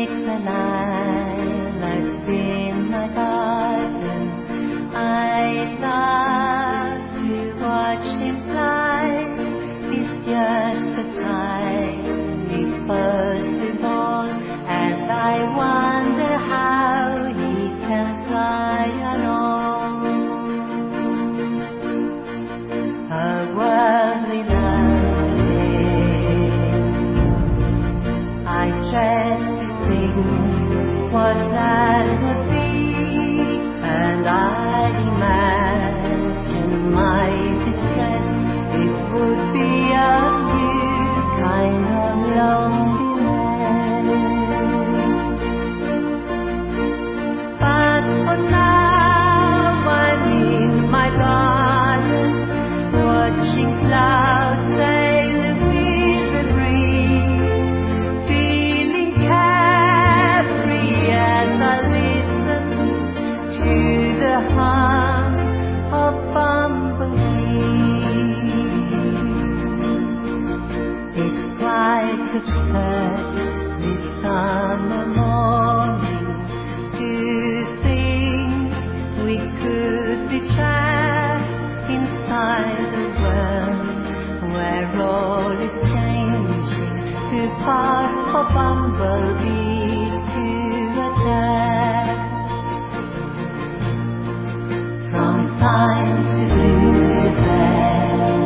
It's the lilacs in my garden. I love to watch him fly. He's just a tiny possible, and I wonder how he can fly alone. A worldly loving, I dread to think what that would be, and I imagine my distress. It would be a new kind of loneliness. But for now I'm in my garden, watching clouds sail with the breeze, feeling carefree as I listen to the hum of bumblebees. It's quite absurd this summer morning to think we could be trapped inside a world where all is changing, too fast for bumblebees to attack. From pine to bluebell,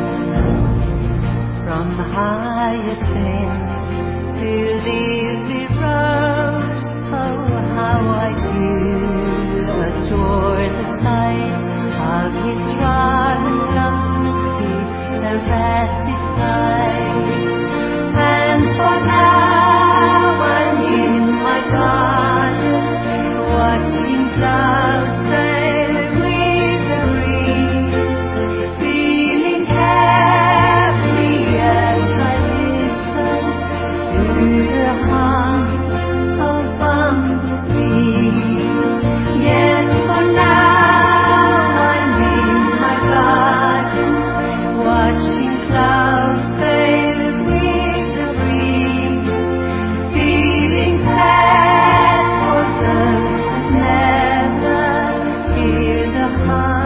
from hyacinth to lily rose, oh how I do adore the sight of his trodden plums, the ratty flight. And for now I'm in my garden, watching clouds sail with the breeze, feeling carefree as I listen to the hum of bumblebees. Yes, for now I'm in my garden, watching clouds sail with the breeze, feeling sad for those who never hear the hum